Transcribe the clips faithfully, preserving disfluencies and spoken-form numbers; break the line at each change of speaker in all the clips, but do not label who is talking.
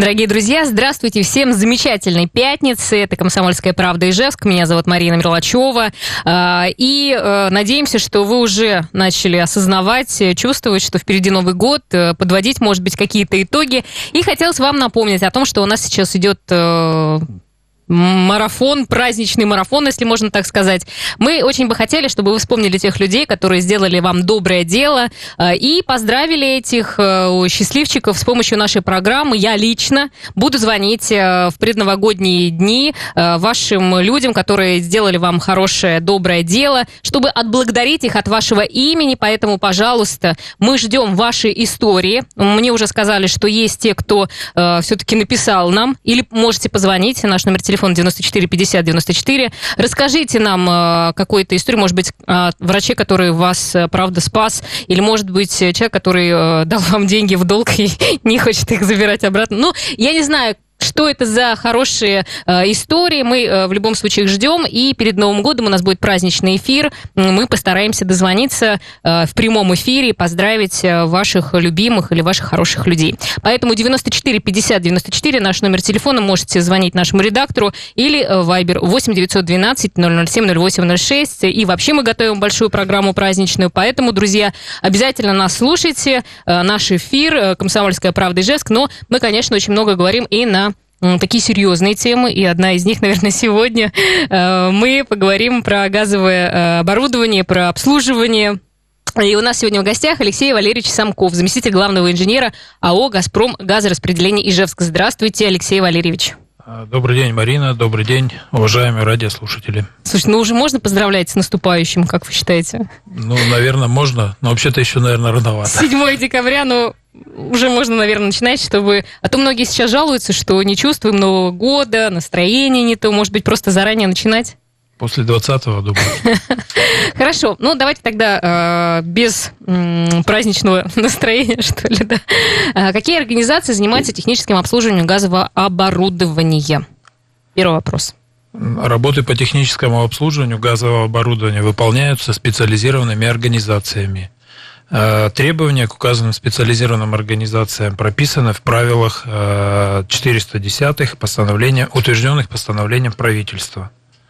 Дорогие друзья, здравствуйте, всем замечательной пятницы. Это «Комсомольская правда» Ижевск. Меня зовут Марина Мерлачева. И надеемся, что вы уже начали осознавать, чувствовать, что впереди Новый год, подводить, может быть, какие-то итоги. И хотелось вам напомнить о том, что у нас сейчас идет марафон, праздничный марафон, если можно так сказать. Мы очень бы хотели, чтобы вы вспомнили тех людей, которые сделали вам доброе дело, и поздравили этих счастливчиков с помощью нашей программы. Я лично буду звонить в предновогодние дни вашим людям, которые сделали вам хорошее, доброе дело, чтобы отблагодарить их от вашего имени. Поэтому, пожалуйста, мы ждем ваши истории. Мне уже сказали, что есть те, кто все-таки написал нам, или можете позвонить, наш номер телефона девяносто четыре пятьдесят девяносто четыре. Расскажите нам э, какую-то историю, может быть, о враче, который вас, э, правда, спас, или, может быть, человек, который э, дал вам деньги в долг и не хочет их забирать обратно. Ну, я не знаю, что это за хорошие э, истории. Мы э, в любом случае их ждем. И перед Новым годом у нас будет праздничный эфир. Мы постараемся дозвониться э, в прямом эфире и поздравить э, ваших любимых или ваших хороших людей. Поэтому девяносто четыре пятьдесят девяносто четыре наш номер телефона. Можете звонить нашему редактору или вайбер восемь девятьсот двенадцать ноль ноль семь ноль восемь ноль шесть. И вообще мы готовим большую программу праздничную. Поэтому, друзья, обязательно нас слушайте. Э, наш эфир э, «Комсомольская правда» Ижевск. Но мы, конечно, очень много говорим и на такие серьезные темы, и одна из них, наверное, сегодня. Мы поговорим про газовое оборудование, про обслуживание. И у нас сегодня в гостях Алексей Валерьевич Самков, заместитель главного инженера АО «Газпром Газораспределение Ижевск». Здравствуйте, Алексей Валерьевич.
Добрый день, Марина. Добрый день, уважаемые радиослушатели.
Слушай, ну уже можно поздравлять с наступающим, как вы считаете?
Ну, наверное, можно, но вообще-то еще, наверное, рановато.
седьмого декабря, ну, уже можно, наверное, начинать, чтобы... А то многие сейчас жалуются, что не чувствуем Нового года, настроение не то. Может быть, просто заранее начинать?
После двадцатого, думаю.
Хорошо. Ну, давайте тогда э, без м, праздничного настроения, что ли, да. А какие организации занимаются техническим обслуживанием газового оборудования? Первый вопрос.
Работы по техническому обслуживанию газового оборудования выполняются специализированными организациями. Требования к указанным специализированным организациям прописаны в правилах четыреста десятых постановления, утвержденных постановлением правительства.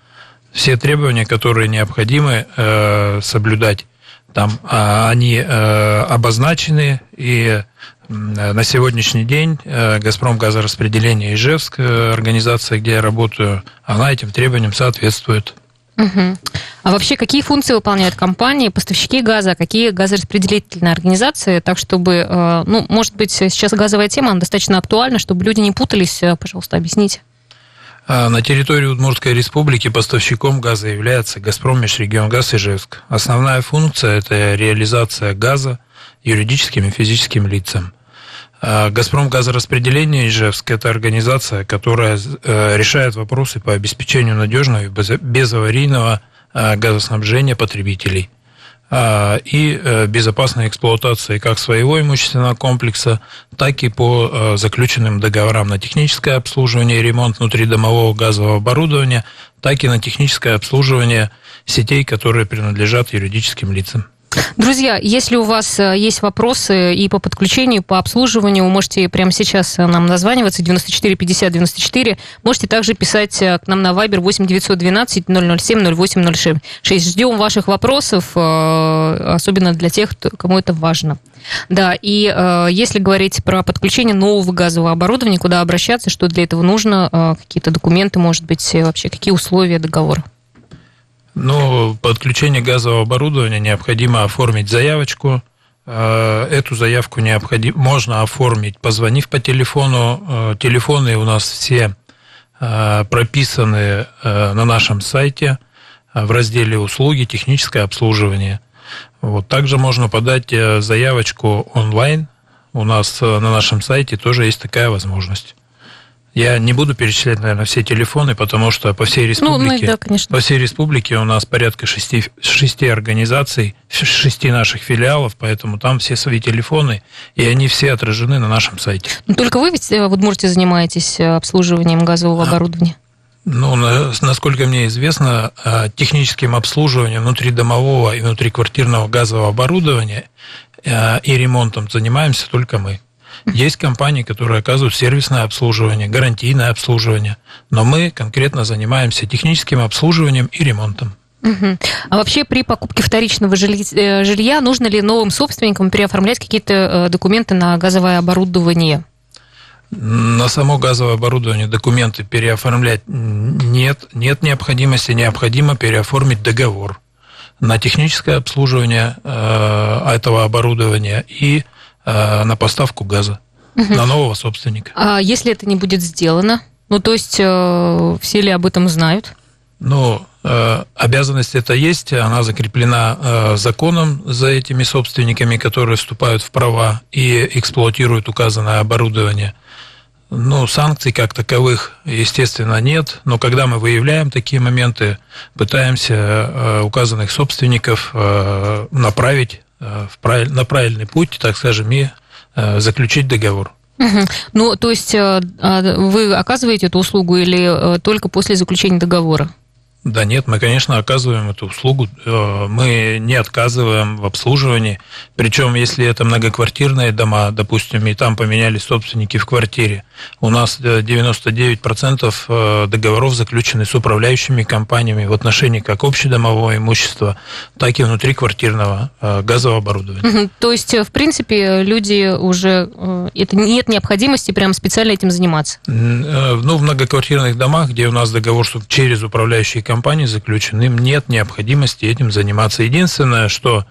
Все требования, которые необходимы э, соблюдать, там э, они э, обозначены, и э, на сегодняшний день э, «Газпром Газораспределение Ижевск», э, организация, где я работаю, она этим требованиям соответствует.
Угу. А вообще, какие функции выполняют компании, поставщики газа, какие газораспределительные организации, так чтобы, э, ну, может быть, сейчас газовая тема, она достаточно актуальна, чтобы люди не путались, пожалуйста, объясните.
На территории Удмуртской республики поставщиком газа является «Газпром Межрегионгаз Ижевск». Основная функция – это реализация газа юридическим и физическим лицам. «Газпром Газораспределение Ижевск» – это организация, которая решает вопросы по обеспечению надежного и безаварийного газоснабжения потребителей и безопасной эксплуатации как своего имущественного комплекса, так и по заключенным договорам на техническое обслуживание и ремонт внутридомового газового оборудования, так и на техническое обслуживание сетей, которые принадлежат юридическим лицам.
Друзья, если у вас есть вопросы и по подключению, и по обслуживанию, вы можете прямо сейчас нам названиваться, девяносто четыре пятьдесят девяносто четыре. Можете также писать к нам на вайбер восемь девятьсот двенадцать ноль ноль семь ноль восемь ноль шесть. Ждем ваших вопросов, особенно для тех, кому это важно. Да, и если говорить про подключение нового газового оборудования, куда обращаться, что для этого нужно, какие-то документы, может быть, вообще, какие условия договора?
Ну, подключение газового оборудования необходимо оформить заявочку. Эту заявку необходимо, можно оформить, позвонив по телефону. Телефоны у нас все прописаны на нашем сайте в разделе «Услуги, техническое обслуживание». Вот. Также можно подать заявочку онлайн. У нас на нашем сайте тоже есть такая возможность. Я не буду перечислять, наверное, все телефоны, потому что по всей республике,
ну, ну, да,
по всей республике у нас порядка шести, шести организаций, шести наших филиалов, поэтому там все свои телефоны, и они все отражены на нашем сайте.
Но только вы ведь в Удмуртии занимаетесь обслуживанием газового а, оборудования?
Ну, насколько мне известно, техническим обслуживанием внутридомового и внутриквартирного газового оборудования и ремонтом занимаемся только мы. Есть компании, которые оказывают сервисное обслуживание, гарантийное обслуживание, но мы конкретно занимаемся техническим обслуживанием и ремонтом.
Угу. А вообще при покупке вторичного жилья, жилья нужно ли новым собственникам переоформлять какие-то документы на газовое оборудование?
На само газовое оборудование документы переоформлять нет, нет необходимости, необходимо переоформить договор на техническое обслуживание э, этого оборудования и э, на поставку газа, угу. на нового собственника.
А если это не будет сделано? Ну, то есть, э, все ли об этом знают?
Ну, э, обязанность это есть, она закреплена э, законом за этими собственниками, которые вступают в права и эксплуатируют указанное оборудование. Ну, санкций как таковых, естественно, нет, но когда мы выявляем такие моменты, пытаемся э, указанных собственников э, направить э, в правиль, на правильный путь, так скажем, и э, заключить договор.
Угу. Ну, то есть э, вы оказываете эту услугу или э, только после заключения договора?
Да нет, мы, конечно, оказываем эту услугу, мы не отказываем в обслуживании, причем если это многоквартирные дома, допустим, и там поменялись собственники в квартире, у нас девяносто девять процентов договоров заключены с управляющими компаниями в отношении как общедомового имущества, так и внутриквартирного газового оборудования.
То есть, в принципе, люди уже, это нет необходимости прям специально этим заниматься?
Ну, в многоквартирных домах, где у нас договор через управляющие компании, компании заключен, им нет необходимости этим заниматься. Единственное, что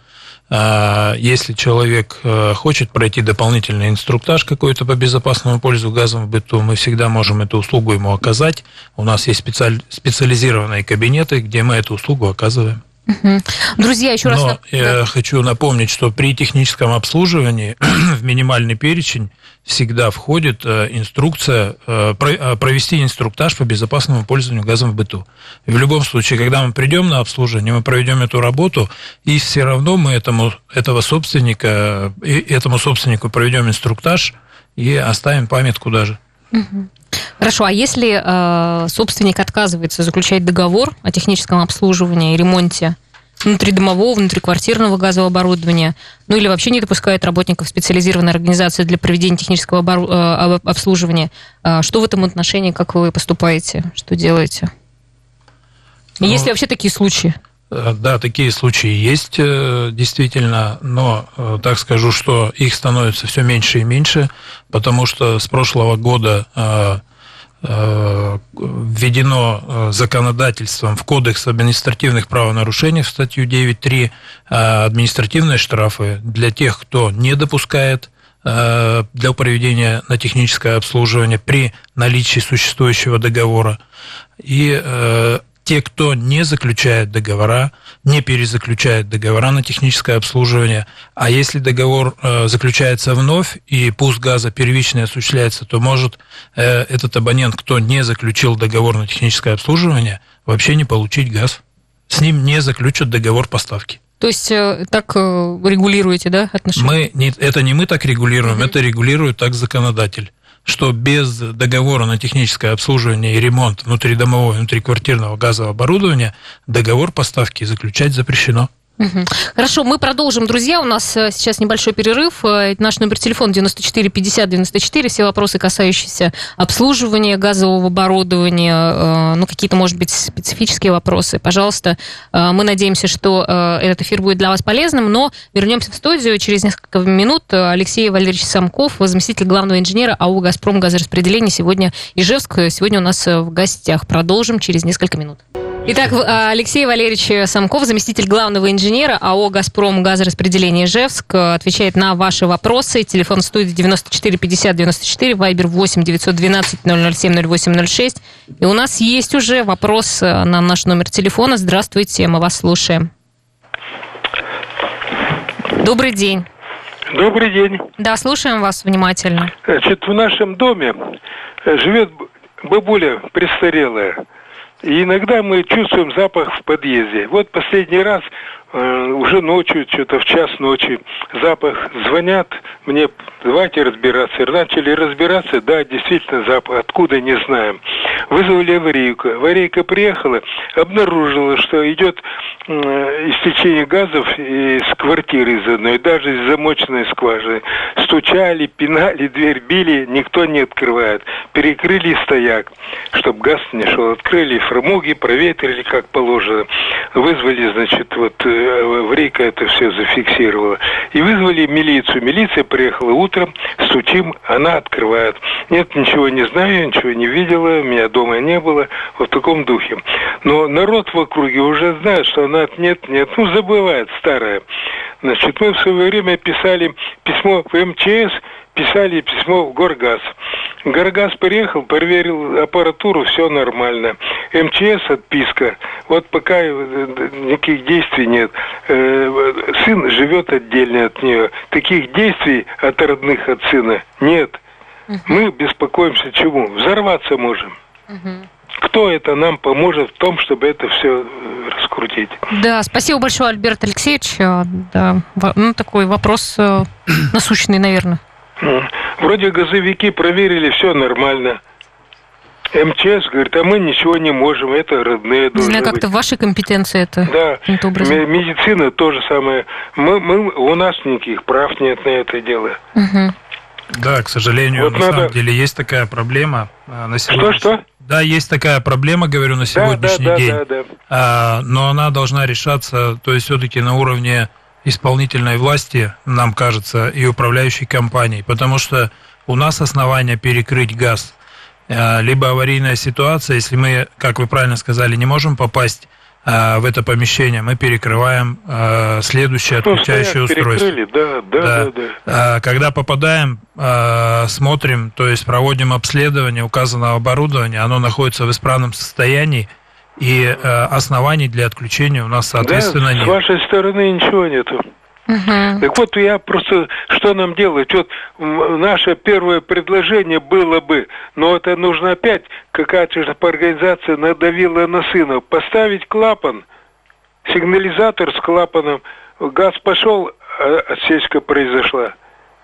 э, если человек э, хочет пройти дополнительный инструктаж какой-то по безопасному пользованию газом в быту, мы всегда можем эту услугу ему оказать. У нас есть специаль, специализированные кабинеты, где мы эту услугу оказываем.
Угу. Друзья, еще раз...
Но я да. хочу напомнить, что при техническом обслуживании в минимальный перечень всегда входит инструкция провести инструктаж по безопасному пользованию газом в быту. И в любом случае, когда мы придем на обслуживание, мы проведем эту работу, и все равно мы этому, этого собственника, этому собственнику проведем инструктаж и оставим памятку даже.
Угу. Хорошо, а если э, собственник отказывается заключать договор о техническом обслуживании и ремонте внутридомового, внутриквартирного газового оборудования, ну или вообще не допускает работников специализированной организации для проведения технического обору... э, обслуживания, э, что в этом отношении, как вы поступаете, что делаете? Ну, есть ли вообще такие случаи?
Да, такие случаи есть действительно, но так скажу, что их становится все меньше и меньше, потому что с прошлого года введено законодательством в Кодекс административных правонарушений в статью девять точка три административные штрафы для тех, кто не допускает для проведения на техническое обслуживание при наличии существующего договора. И те, кто не заключает договора, не перезаключает договора на техническое обслуживание, а если договор э, заключается вновь и пуск газа первичный осуществляется, то может э, этот абонент, кто не заключил договор на техническое обслуживание, вообще не получить газ. С ним не заключат договор поставки.
То есть э, так э, регулируете, да, отношения?
Мы не, это не мы так регулируем, mm-hmm. это регулирует так законодатель, что без договора на техническое обслуживание и ремонт внутридомового и внутриквартирного газового оборудования договор поставки заключать запрещено.
Угу. Хорошо, мы продолжим, друзья. У нас сейчас небольшой перерыв. Наш номер телефона девяносто четыре пятьдесят девяносто четыре. Все вопросы, касающиеся обслуживания газового оборудования, ну, какие-то, может быть, специфические вопросы, пожалуйста. Мы надеемся, что этот эфир будет для вас полезным, но вернемся в студию через несколько минут. Алексей Валерьевич Самков, заместитель главного инженера АО «Газпром» газораспределение. Сегодня Ижевск, сегодня у нас в гостях. Продолжим через несколько минут. Итак, Алексей Валерьевич Самков, заместитель главного инженера АО «Газпром» газораспределение Ижевск, отвечает на ваши вопросы. Телефон студии девяносто четыре пятьдесят девяносто четыре, вайбер восемь девятьсот двенадцать ноль ноль семь ноль восемь ноль шесть. И у нас есть уже вопрос на наш номер телефона. Здравствуйте, мы вас слушаем. Добрый день.
Добрый день.
Да, слушаем вас внимательно.
Значит, в нашем доме живет бабуля престарелая. И иногда мы чувствуем запах в подъезде. Вот последний раз уже ночью, что-то в час ночи, запах, звонят мне, давайте разбираться. Начали разбираться, да, действительно запах, откуда, не знаем. Вызвали аварийку. Аварийка приехала, обнаружила, что идет э, истечение газов из квартиры из одной, даже из замоченной скважины. Стучали, пинали, дверь били, никто не открывает. Перекрыли стояк, чтобы газ не шел. Открыли фрамуги, проветрили, как положено. Вызвали, значит, вот аварийка это все зафиксировала. И вызвали милицию. Милиция приехала утром, стучим, она открывает. Нет, ничего не знаю, ничего не видела, меня дома не было, вот в таком духе. Но народ в округе уже знает, что она нет, нет, ну, забывает, старая. Значит, мы в свое время писали письмо в эм че эс, писали письмо в Горгаз. Горгаз приехал, проверил аппаратуру, все нормально. эм че эс отписка. Вот пока никаких действий нет. Сын живет отдельно от нее. Таких действий от родных, от сына нет. Мы беспокоимся чему? Взорваться можем. Кто это нам поможет в том, чтобы это все раскрутить?
Да, спасибо большое, Альберт Алексеевич. Да, ну, такой вопрос насущный, наверное.
Вроде газовики проверили, все нормально. эм че эс говорит, а мы ничего не можем, это родные должны быть.
Не знаю, как-то в вашей компетенции это.
Да, медицина то же самое. Мы, мы, у нас никаких прав нет на это дело.
Угу.
Да, к сожалению, вот на надо... самом деле есть такая проблема. На сегодня...
Что, что?
Да, есть такая проблема, говорю, на сегодняшний
да, да,
день.
Да, да, да.
А, но она должна решаться, то есть все-таки на уровне исполнительной власти, нам кажется, и управляющей компании, потому что у нас основания перекрыть газ. А, либо аварийная ситуация, если мы, как вы правильно сказали, не можем попасть а, в это помещение, мы перекрываем а, следующее отключающее устройство.
Да, да, да, да, да.
А, когда попадаем, а, смотрим, то есть проводим обследование указанного оборудования, оно находится в исправном состоянии, и а, оснований для отключения у нас, соответственно,
да,
нет.
С вашей стороны ничего нету.
Угу.
Так вот, я просто, что нам делать? Вот наше первое предложение было бы, но это нужно опять, какая-то же организация надавила на сына, поставить клапан, сигнализатор с клапаном, газ пошел, а отсечка произошла.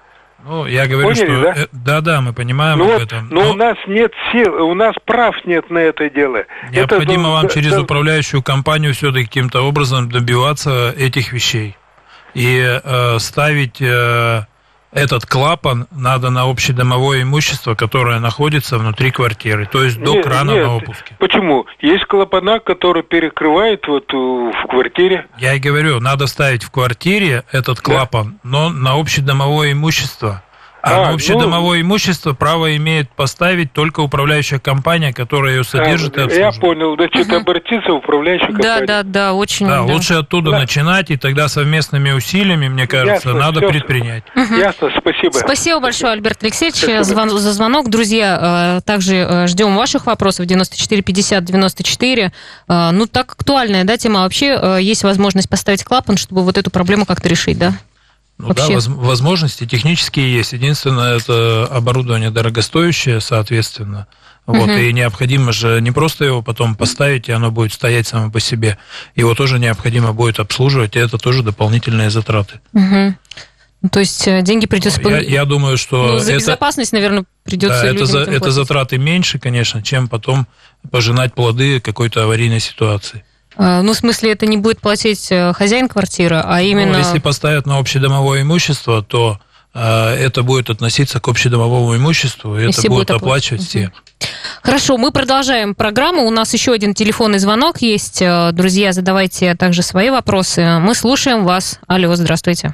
Ну, я говорю,
Поняли,
что...
Да?
Э, да, да, мы понимаем
ну,
об этом.
Но, но у нас нет сил, у нас прав нет на это дело.
Необходимо
это,
вам
да,
через
да,
управляющую компанию все-таки каким-то образом добиваться этих вещей. И э, ставить э, этот клапан надо на общедомовое имущество, которое находится внутри квартиры, то есть до
нет,
крана
нет.
на опуске.
Почему? Есть клапана, который перекрывает вот в квартире.
Я и говорю, надо ставить в квартире этот клапан, да. но на общедомовое имущество. А, а на общедомовое ну, имущество право имеет поставить только управляющая компания, которая ее содержит а, и обслуживает.
Я понял, значит, угу. обратиться в управляющую компанию.
Да, да, да, очень.
Да,
да.
лучше оттуда да. начинать, и тогда совместными усилиями, мне кажется, Ясно, надо все, предпринять.
Угу. Ясно, спасибо.
Спасибо большое, Альберт Алексеевич, звон, за звонок. Друзья, также ждем ваших вопросов. девяносто четыре пятьдесят девяносто четыре. Ну, так актуальная, да, тема. Вообще есть возможность поставить клапан, чтобы вот эту проблему как-то решить, да?
Ну Вообще. Да, возможности технические есть. Единственное, это оборудование дорогостоящее, соответственно. Вот, uh-huh. И необходимо же не просто его потом поставить, и оно будет стоять само по себе. Его тоже необходимо будет обслуживать, и это тоже дополнительные затраты.
Uh-huh. То есть деньги придется...
Я, я думаю, что...
Ну, за это... безопасность, наверное, придется
да,
людям
это, за,
это
платить. Затраты меньше, конечно, чем потом пожинать плоды какой-то аварийной ситуации.
Ну, в смысле, это не будет платить хозяин квартиры, а именно...
Ну, если поставят на общедомовое имущество, то э, это будет относиться к общедомовому имуществу, и, и это будут оплачивать угу. все.
Хорошо, мы продолжаем программу. У нас еще один телефонный звонок есть. Друзья, задавайте также свои вопросы. Мы слушаем вас. Алло, здравствуйте.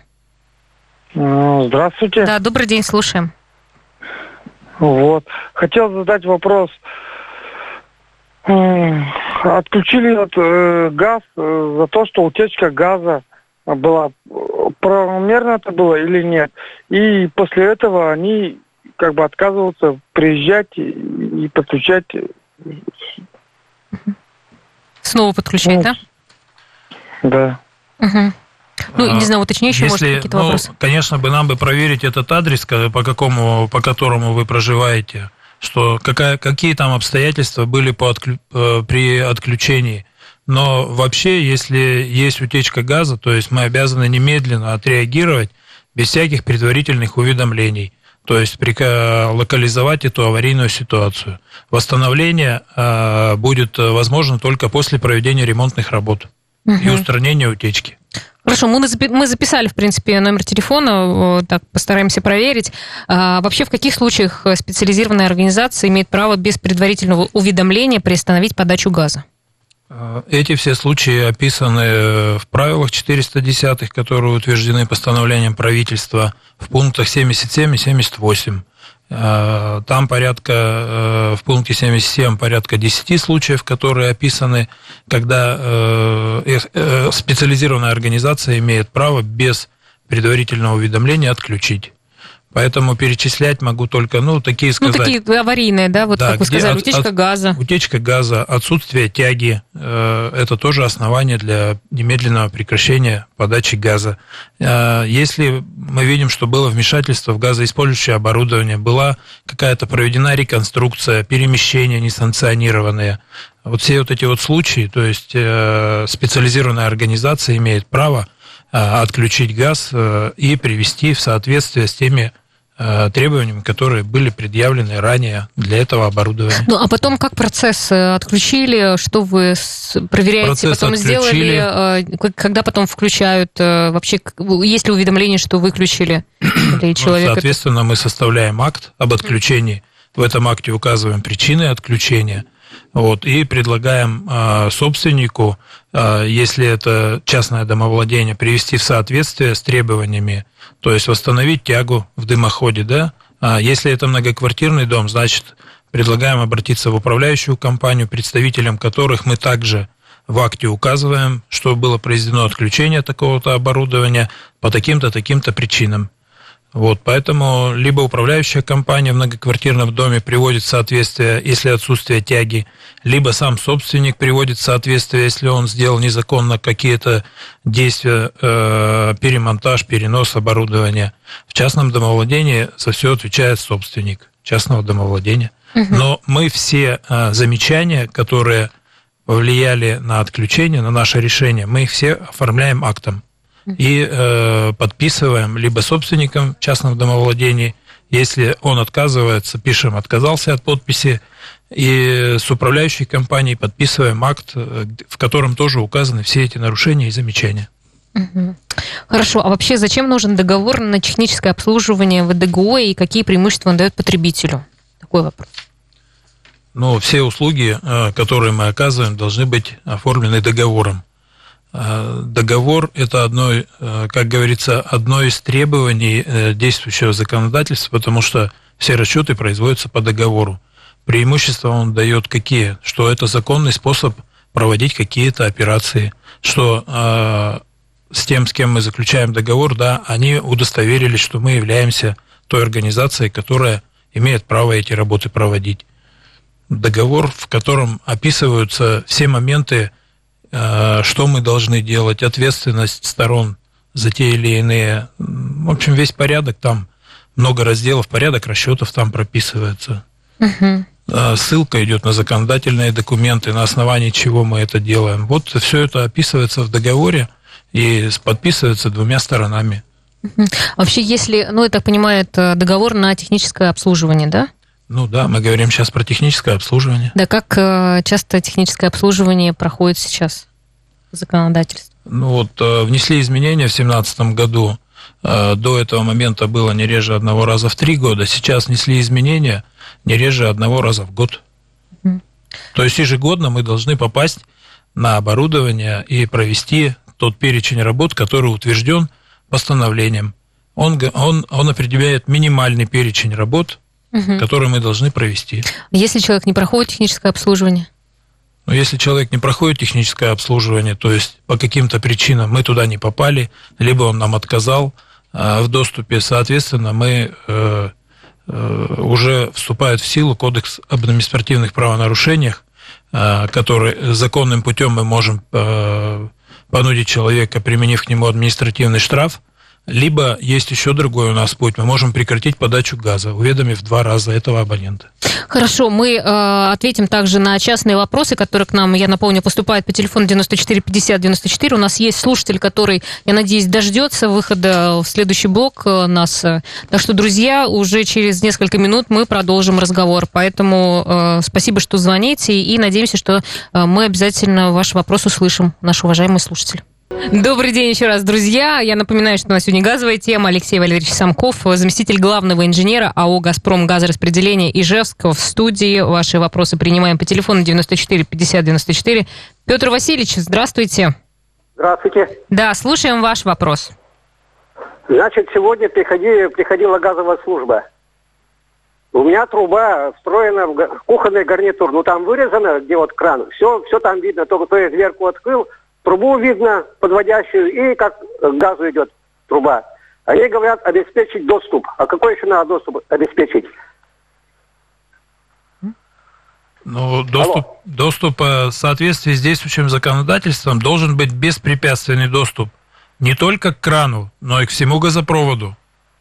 Здравствуйте.
Да, добрый день, слушаем.
Вот. Хотел задать вопрос. Отключили от, э, газ э, за то, что утечка газа была. Правомерно это было или нет? И после этого они как бы отказываются приезжать и, и подключать.
Снова подключать, ну, да?
Да.
Угу. Ну, а, не знаю, уточняющие, может, какие-то
ну,
вопросы?
Конечно, бы нам бы проверить этот адрес, по какому, по которому вы проживаете. Что какая, какие там обстоятельства были по отклю, при отключении. Но вообще, если есть утечка газа, то есть мы обязаны немедленно отреагировать без всяких предварительных уведомлений. То есть локализовать эту аварийную ситуацию. Восстановление э, будет возможно только после проведения ремонтных работ угу. и устранения утечки.
Хорошо, мы записали, в принципе, номер телефона, так постараемся проверить. А вообще, в каких случаях специализированная организация имеет право без предварительного уведомления приостановить подачу газа?
Эти все случаи описаны в правилах четыреста десять, которые утверждены постановлением правительства в пунктах семьдесят семь и семьдесят восемь. Там порядка, в пункте семьдесят семь порядка десять случаев, которые описаны, когда специализированная организация имеет право без предварительного уведомления отключить. Поэтому перечислять могу только, ну, такие сказать...
Ну, такие аварийные, да, вот да, как вы сказали, от, утечка
от,
газа.
Утечка газа, отсутствие тяги, э, это тоже основание для немедленного прекращения подачи газа. Э, если мы видим, что было вмешательство в газоиспользующее оборудование, была какая-то проведена реконструкция, перемещения несанкционированные, вот все вот эти вот случаи, то есть э, специализированная организация имеет право э, отключить газ э, и привести в соответствие с теми требованиями, которые были предъявлены ранее для этого оборудования.
Ну, а потом как процесс отключили, что вы проверяете, процесс потом отключили. Сделали, когда потом включают, вообще есть ли уведомление, что выключили? Или человек...
ну, соответственно, мы составляем акт об отключении, в этом акте указываем причины отключения, вот, и предлагаем э, собственнику, э, если это частное домовладение, привести в соответствие с требованиями, то есть восстановить тягу в дымоходе, да. А если это многоквартирный дом, значит, предлагаем обратиться в управляющую компанию, представителям которых мы также в акте указываем, что было произведено отключение такого-то оборудования по таким-то, таким-то причинам. Вот, поэтому либо управляющая компания в многоквартирном доме приводит в соответствие, если отсутствие тяги, либо сам собственник приводит в соответствие, если он сделал незаконно какие-то действия, э, перемонтаж, перенос оборудования. В частном домовладении за все отвечает собственник частного домовладения. Угу. Но мы все э, замечания, которые повлияли на отключение, на наше решение, мы их все оформляем актом. И э, подписываем либо собственником частного домовладения, если он отказывается, пишем «отказался» от подписи, и с управляющей компанией подписываем акт, в котором тоже указаны все эти нарушения и замечания.
Угу. Хорошо, а вообще зачем нужен договор на техническое обслуживание вэ дэ гэ о и какие преимущества он дает потребителю? Такой вопрос.
Ну, все услуги, которые мы оказываем, должны быть оформлены договором. Договор – это одно, как говорится, одно из требований действующего законодательства, потому что все расчеты производятся по договору. Преимущества он дает какие? Что это законный способ проводить какие-то операции, что э, с тем, с кем мы заключаем договор, да, они удостоверились, что мы являемся той организацией, которая имеет право эти работы проводить. Договор, в котором описываются все моменты, что мы должны делать, ответственность сторон за те или иные. В общем, весь порядок, там много разделов, порядок расчетов там прописывается. Угу. Ссылка идет на законодательные документы, на основании чего мы это делаем. Вот все это описывается в договоре и подписывается двумя сторонами.
Угу. Вообще, если, ну, я так понимаю, это договор на техническое обслуживание, да?
Ну да, мы говорим сейчас про техническое обслуживание.
Да, как часто техническое обслуживание проходит сейчас в законодательстве?
Ну вот, внесли изменения в две тысячи семнадцатом году. До этого момента было не реже одного раза в три года. Сейчас внесли изменения не реже одного раза в год. Mm. То есть ежегодно мы должны попасть на оборудование и провести тот перечень работ, который утвержден постановлением. Он, он, он определяет минимальный перечень работ, угу. которые мы должны провести.
Если человек не проходит техническое обслуживание?
Ну, если человек не проходит техническое обслуживание, то есть по каким-то причинам мы туда не попали, либо он нам отказал э, в доступе, соответственно, мы э, э, уже вступает в силу Кодекс об административных правонарушениях, э, который законным путем мы можем э, понудить человека, применив к нему административный штраф, Либо есть еще другой у нас путь. Мы можем прекратить подачу газа, уведомив два раза этого абонента.
Хорошо, мы э, ответим также на частные вопросы, которые к нам, я напомню, поступают по телефону девяносто четыре пятьдесят девяносто четыре. У нас есть слушатель, который, я надеюсь, дождется выхода в следующий блок нас. Так что, друзья, уже через несколько минут мы продолжим разговор. Поэтому э, спасибо, что звоните, и надеемся, что э, мы обязательно ваш вопрос услышим, наш уважаемый слушатель. Добрый день еще раз, друзья. Я напоминаю, что у нас сегодня газовая тема. Алексей Валерьевич Самков, заместитель главного инженера АО «Газпром» газораспределения Ижевск в студии. Ваши вопросы принимаем по телефону девяносто четыре пятьдесят девяносто четыре. Петр Васильевич, здравствуйте.
Здравствуйте.
Да, слушаем ваш вопрос.
Значит, сегодня приходи, приходила газовая служба. У меня труба встроена в кухонный гарнитур. Ну, там вырезано, где вот кран. Все, все там видно. Только то я дверку открыл, трубу видно, подводящую, и как к газу идет труба. Они говорят обеспечить доступ. А какой еще надо доступ обеспечить?
Ну, доступ, доступ в соответствии с действующим законодательством должен быть беспрепятственный доступ. Не только к крану, но и к всему газопроводу.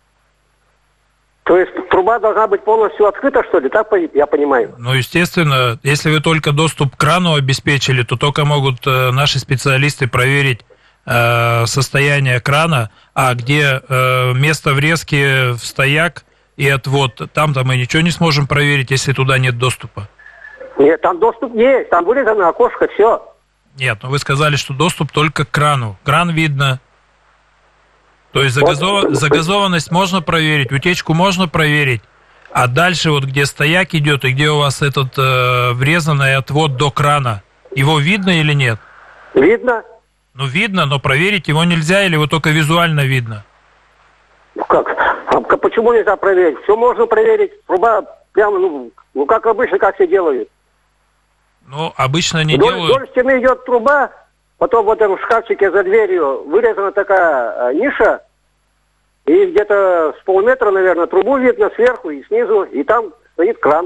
То есть труба должна быть полностью открыта, что ли? Так я понимаю.
Ну, естественно, если вы только доступ к крану обеспечили, то только могут э, наши специалисты проверить э, состояние крана, а где э, место врезки в стояк и отвод, там-то мы ничего не сможем проверить, если туда нет доступа.
Нет, там доступ есть, там вырезано окошко, все.
Нет, ну вы сказали, что доступ только к крану. Кран видно. То есть загазов... вот. загазованность можно проверить, утечку можно проверить, а дальше вот где стояк идет и где у вас этот э, врезанный отвод до крана, его видно или нет?
Видно.
Ну видно, но проверить его нельзя или его только визуально видно?
Ну как? А почему нельзя проверить? Все можно проверить. Труба прямо, ну, ну как обычно, как все делают.
Ну, обычно не
вдоль,
делают...
Вдоль стены идет труба, потом в этом шкафчике за дверью вырезана такая а, ниша, и где-то с полметра, наверное, трубу видно сверху и снизу, и там стоит кран.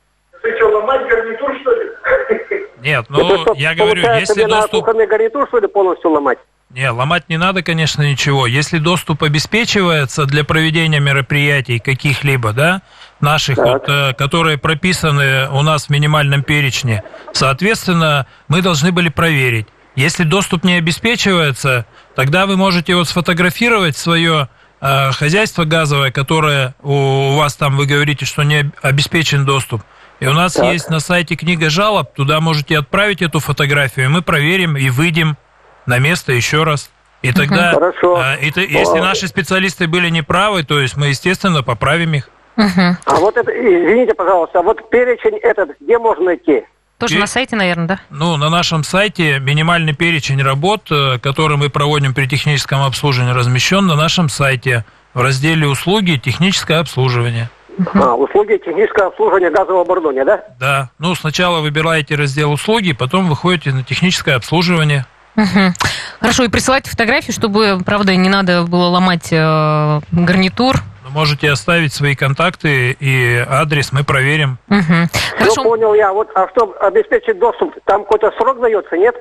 Ты что, ломать гарнитур, что ли?
Нет, ну, что, я говорю, если доступ...
кухонный гарнитур, что ли, полностью ломать?
Не, ломать не надо, конечно, ничего. Если доступ обеспечивается для проведения мероприятий каких-либо, да, наших, вот, э, которые прописаны у нас в минимальном перечне, соответственно, мы должны были проверить. Если доступ не обеспечивается, тогда вы можете вот сфотографировать свое э, хозяйство газовое, которое у, у вас там, вы говорите, что не обеспечен доступ. И у нас так. есть на сайте книга жалоб, туда можете отправить эту фотографию, и мы проверим и выйдем на место еще раз. И тогда,
uh-huh.
э, и, если наши специалисты были неправы, то есть мы, естественно, поправим их.
Uh-huh.
А вот это, извините, пожалуйста, а вот перечень этот, где можно найти?
Тоже Пер... на сайте, наверное, да?
Ну, на нашем сайте минимальный перечень работ, который мы проводим при техническом обслуживании, размещен на нашем сайте в разделе «Услуги. Техническое обслуживание».
Uh-huh. А, услуги технического обслуживания газового оборудования, да?
Да. Ну, сначала выбираете раздел «Услуги», потом выходите на техническое обслуживание.
Угу. Хорошо, и присылайте фотографии, чтобы, правда, не надо было ломать э, гарнитур.
Ну, можете оставить свои контакты и адрес, мы проверим.
Угу. Хорошо.
Ну, понял я. Вот, а чтобы обеспечить доступ, там какой-то срок дается, нет?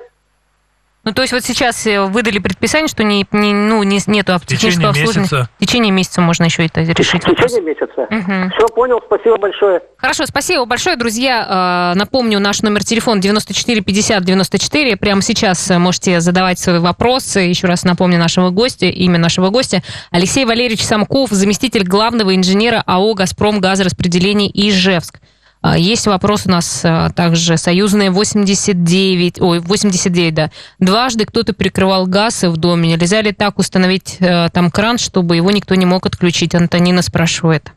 Ну, то есть вот сейчас выдали предписание, что не, не, ну, не, нету технического обслуживания. В течение месяца можно еще это решить.
В течение месяца? Угу. Все, понял, спасибо большое.
Хорошо, спасибо большое, друзья. Напомню, наш номер телефона девяносто четыре пятьдесят девяносто четыре. Прямо сейчас можете задавать свои вопросы. Еще раз напомню нашего гостя, имя нашего гостя. Алексей Валерьевич Самков, заместитель главного инженера АО «Газпром» газораспределение Ижевск. Есть вопрос у нас также союзная восемьдесят девять, ой, восемьдесят девять, да. Дважды кто-то перекрывал газ в доме. Нельзя ли так установить там кран, чтобы его никто не мог отключить? Антонина спрашивает.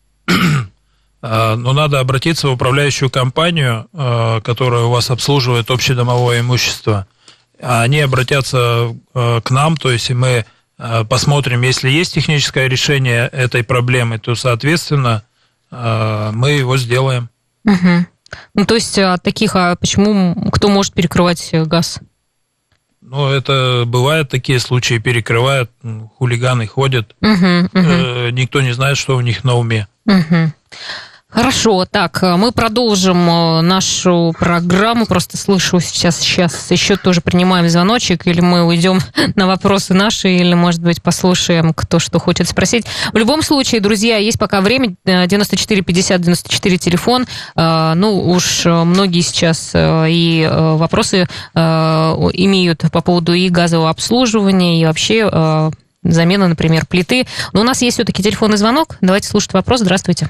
Но надо обратиться в управляющую компанию, которая у вас обслуживает общедомовое имущество. Они обратятся к нам, то есть мы посмотрим, если есть техническое решение этой проблемы, то, соответственно, мы его сделаем.
Угу. Ну, то есть, от таких, а почему, кто может перекрывать газ?
Ну, это бывают такие случаи, перекрывают, хулиганы ходят,
угу, угу.
Э, никто не знает, что у них на уме.
Угу. Хорошо, так, мы продолжим нашу программу. Просто слышу сейчас, сейчас еще тоже принимаем звоночек, или мы уйдем на вопросы наши, или, может быть, послушаем, кто что хочет спросить. В любом случае, друзья, есть пока время, девяносто четыре пятьдесят девяносто четыре телефон. Ну, уж многие сейчас и вопросы имеют по поводу и газового обслуживания, и вообще замены, например, плиты. Но у нас есть все-таки телефонный звонок. Давайте слушать вопрос. Здравствуйте.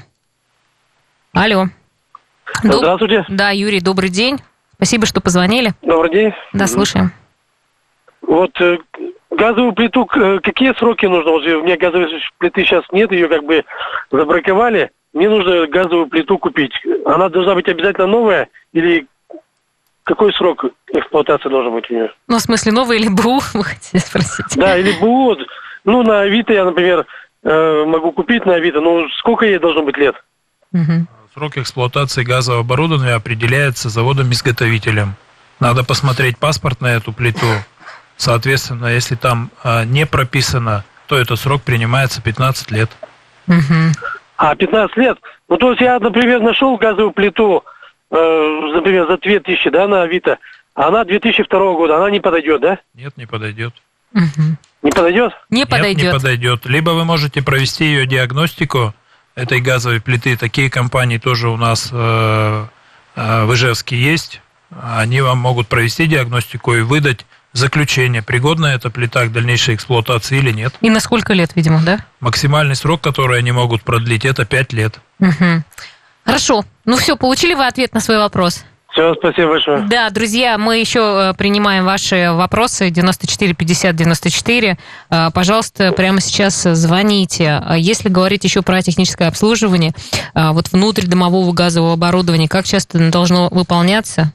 Алло.
Здравствуйте.
Да, Юрий, добрый день. Спасибо, что позвонили.
Добрый день.
Да, слушаем.
Вот э, газовую плиту, э, какие сроки нужно? Вот у меня газовой плиты сейчас нет, ее как бы забраковали. Мне нужно газовую плиту купить. Она должна быть обязательно новая или какой срок эксплуатации должен быть у нее? Ну,
в смысле, новая или БУ, вы хотите спросить?
Да, или БУ. Ну, на Авито я, например, э, могу купить на Авито, но сколько ей должно быть лет?
Угу.
Срок эксплуатации газового оборудования определяется заводом-изготовителем. Надо посмотреть паспорт на эту плиту. Соответственно, если там а, не прописано, то этот срок принимается пятнадцать лет.
Угу.
А, пятнадцать лет? Ну, то есть я, например, нашел газовую плиту, э, например, за две тысячи, да, на Авито, а она две тысячи второго года, она не подойдет, да?
Нет, не подойдет.
Угу.
Не подойдет?
Не
Нет,
подойдет.
не подойдет. Либо вы можете провести ее диагностику этой газовой плиты. Такие компании тоже у нас э, э, в Ижевске есть. Они вам могут провести диагностику и выдать заключение, пригодна эта плита к дальнейшей эксплуатации или нет.
И на сколько лет, видимо, да?
Максимальный срок, который они могут продлить, это пять лет.
Угу. Хорошо. Ну все, получили вы ответ на свой вопрос?
Все, спасибо большое.
Да, друзья, мы еще принимаем ваши вопросы. девяносто четыре пятьдесят девяносто четыре. Пожалуйста, прямо сейчас звоните. Если говорить еще про техническое обслуживание, вот внутридомового газового оборудования, как часто оно должно выполняться?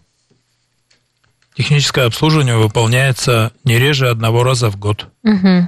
Техническое обслуживание выполняется не реже одного раза в год.
Угу.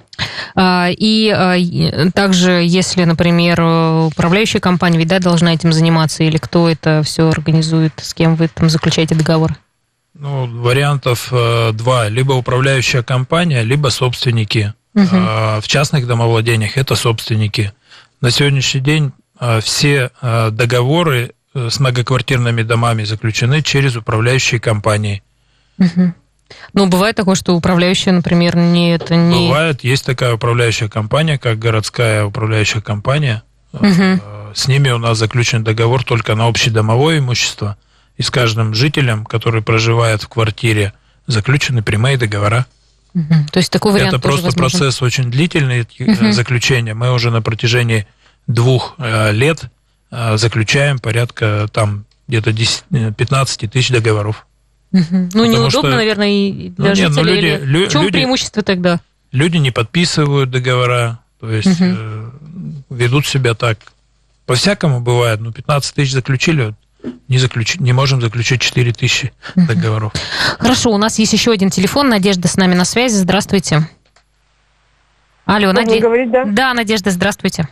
И также, если, например, управляющая компания, ведь, да, должна этим заниматься, или кто это все организует, с кем вы там заключаете договор?
Ну, вариантов э, два. Либо управляющая компания, либо собственники.
Угу.
Э, в частных домовладениях это собственники. На сегодняшний день э, все э, договоры с многоквартирными домами заключены через управляющие компании.
Угу. Ну, бывает такое, что управляющая, например, не это не...
Бывает, есть такая управляющая компания, как городская управляющая компания.
Угу.
С ними у нас заключен договор только на общедомовое имущество. И с каждым жителем, который проживает в квартире, заключены прямые договора.
Угу. То есть такой вариант
Это
тоже
просто
возможен.
Процесс очень длительный,
угу.
заключения. Мы уже на протяжении двух лет заключаем порядка там где-то пятнадцать тысяч договоров.
Угу. Ну,
Потому
неудобно,
что...
наверное, и для
ну, нет,
жителей.
ну, люди,
или...
лю-
В чем
люди,
преимущество тогда?
Люди не подписывают договора, то есть
угу.
э, ведут себя так. По-всякому бывает. Ну, пятнадцать тысяч заключили, не, заключ... не можем заключить четыре тысячи угу. договоров.
Хорошо, у нас есть еще один телефон. Надежда с нами на связи. Здравствуйте. Алло, Надежда.
Да?
да, Надежда, здравствуйте.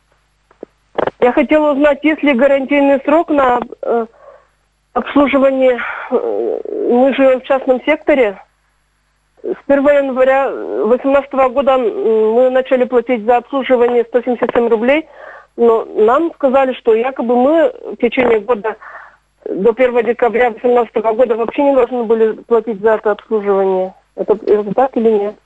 Я хотела узнать, есть ли гарантийный срок на э, обслуживание. Мы живем в частном секторе. С первого января две тысячи восемнадцатого года мы начали платить за обслуживание сто семьдесят семь рублей, но нам сказали, что якобы мы в течение года до первого декабря две тысячи восемнадцатого года вообще не должны были платить за это обслуживание. Это, это так или нет?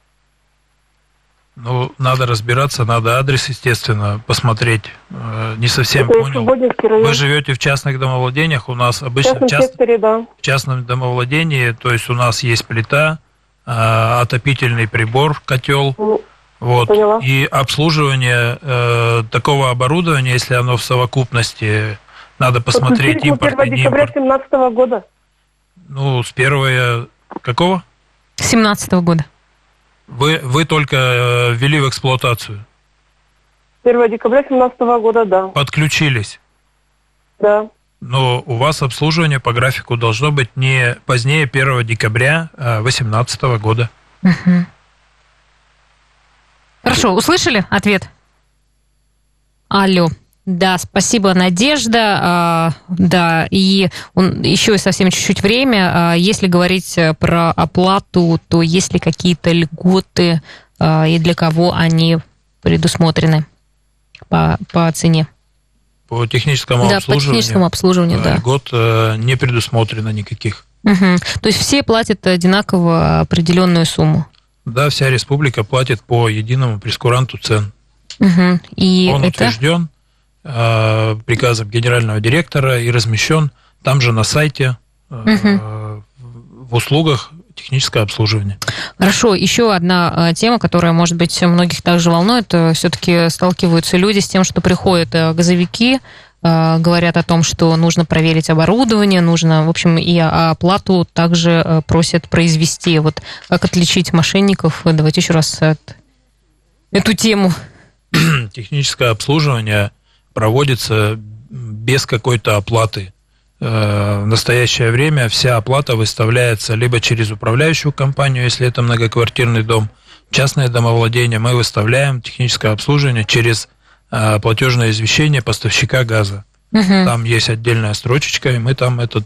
Ну, надо разбираться, надо адрес, естественно, посмотреть. Не совсем
это
понял. Вы живете в частных домовладениях, у нас обычно
в, частном
в, част...
секторе, да.
в частном домовладении, то есть у нас есть плита, отопительный прибор, котел,
ну,
вот,
поняла.
И обслуживание э, такого оборудования, если оно в совокупности, надо посмотреть импорт и не импорт.
первого декабря две тысячи семнадцатого года.
Ну, с первого... Какого?
семнадцатого года.
Вы, вы только ввели в эксплуатацию?
первого декабря две тысячи семнадцатого года, да.
Подключились?
Да.
Но у вас обслуживание по графику должно быть не позднее первого декабря две тысячи восемнадцатого года.
Угу. Хорошо, услышали ответ? Алло. Да, спасибо, Надежда. А, да, и он, еще совсем чуть-чуть время. А, если говорить про оплату, то есть ли какие-то льготы а, и для кого они предусмотрены по, по цене?
По техническому
да,
обслуживанию.
по техническому обслуживанию, да.
Льгот не предусмотрено никаких.
Угу. То есть все платят одинаково определенную сумму?
Да, вся республика платит по единому прескуранту цен.
Угу. И
Он
это...
утвержден э, приказом генерального директора и размещен там же на сайте э, угу. в услугах техническое обслуживание.
Хорошо, еще одна тема, которая, может быть, многих также волнует, все-таки сталкиваются люди с тем, что приходят газовики, говорят о том, что нужно проверить оборудование, нужно, в общем, и оплату также просят произвести. Вот как отличить мошенников? Давайте еще раз эту тему.
Техническое обслуживание проводится без какой-то оплаты. В настоящее время вся оплата выставляется либо через управляющую компанию, если это многоквартирный дом, частное домовладение, мы выставляем техническое обслуживание через платежное извещение поставщика газа. Угу. Там есть отдельная строчечка, и мы там этот,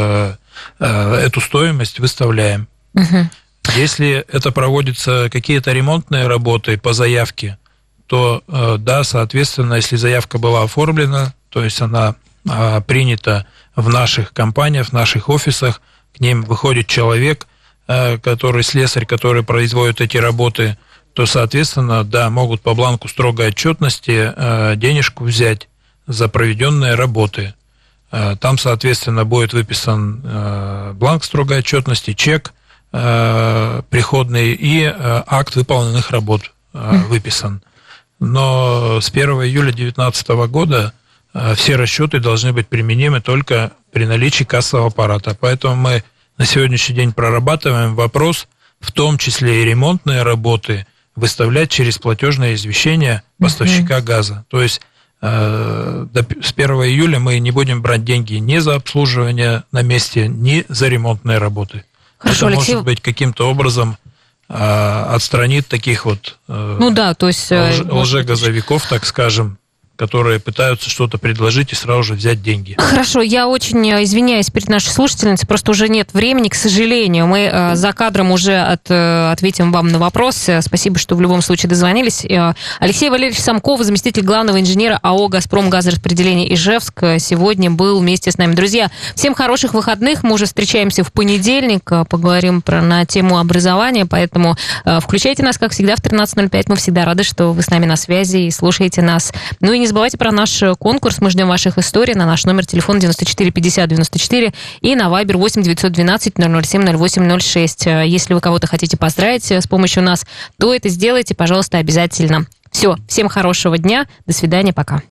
эту стоимость выставляем. Угу. Если это проводятся какие-то ремонтные работы по заявке, то да, соответственно, если заявка была оформлена, то есть она принята в наших компаниях, в наших офисах, к ним выходит человек, который слесарь, который производит эти работы, то, соответственно, да, могут по бланку строгой отчетности денежку взять за проведенные работы. Там, соответственно, будет выписан бланк строгой отчетности, чек приходный и акт выполненных работ выписан. Но с первого июля две тысячи девятнадцатого года все расчеты должны быть применимы только при наличии кассового аппарата. Поэтому мы на сегодняшний день прорабатываем вопрос, в том числе и ремонтные работы, выставлять через платежное извещение поставщика uh-huh. газа. То есть э, до, с первого июля мы не будем брать деньги ни за обслуживание на месте, ни за ремонтные работы.
Хорошо,
Это,
Алексей...
может быть, каким-то образом э, отстранит таких вот э,
ну, да, то есть,
лж, лжегазовиков, так скажем, которые пытаются что-то предложить и сразу же взять деньги.
Хорошо, я очень извиняюсь перед нашей слушательницей, просто уже нет времени, к сожалению. Мы э, за кадром уже от, э, ответим вам на вопрос. Спасибо, что в любом случае дозвонились. Э, Алексей Валерьевич Самков, заместитель главного инженера АО «Газпром газораспределение» Ижевск, сегодня был вместе с нами. Друзья, всем хороших выходных. Мы уже встречаемся в понедельник, поговорим про, на тему образования, поэтому э, включайте нас, как всегда, в тринадцать ноль пять. Мы всегда рады, что вы с нами на связи и слушаете нас. Ну и не забывайте про наш конкурс. Мы ждем ваших историй на наш номер телефона девяносто четыре пятьдесят девяносто четыре и на Вайбер восемь девятьсот двенадцать ноль ноль семь ноль восемь ноль шесть. Если вы кого-то хотите поздравить с помощью нас, то это сделайте, пожалуйста, обязательно. Все, всем хорошего дня. До свидания, пока.